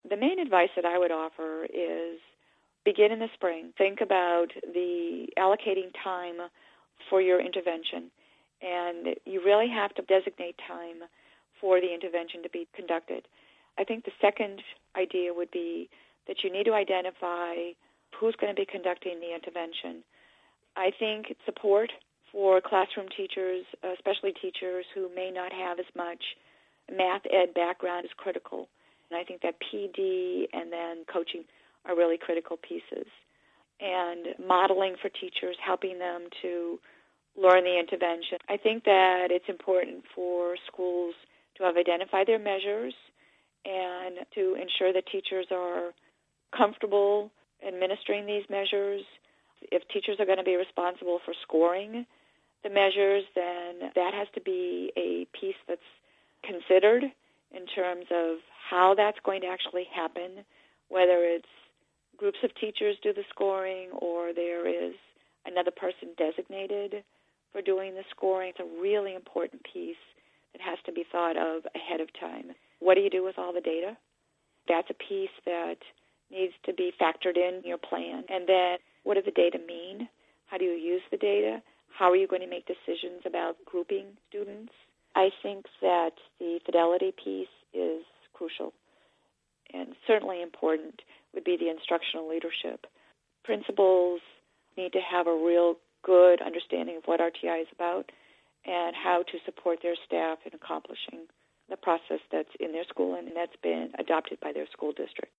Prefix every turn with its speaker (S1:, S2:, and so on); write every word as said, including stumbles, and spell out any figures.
S1: The main advice that I would offer is begin in the spring. Think about the allocating time for your intervention, and you really have to designate time for the intervention to be conducted. I think the second idea would be that you need to identify who's going to be conducting the intervention. I think support for classroom teachers, especially teachers who may not have as much math ed background, is critical. And I think that P D and then coaching are really critical pieces. And modeling for teachers, helping them to learn the intervention. I think that it's important for schools to have identified their measures and to ensure that teachers are comfortable administering these measures. If teachers are going to be responsible for scoring the measures, then that has to be a piece that's considered in terms of how that's going to actually happen, whether it's groups of teachers do the scoring or there is another person designated for doing the scoring. It's a really important piece that has to be thought of ahead of time. What do you do with all the data? That's a piece that needs to be factored in your plan. And then what do the data mean? How do you use the data? How are you going to make decisions about grouping students? I think that the fidelity piece is crucial, and certainly important would be the instructional leadership. Principals need to have a real good understanding of what R T I is about and how to support their staff in accomplishing the process that's in their school and that's been adopted by their school district.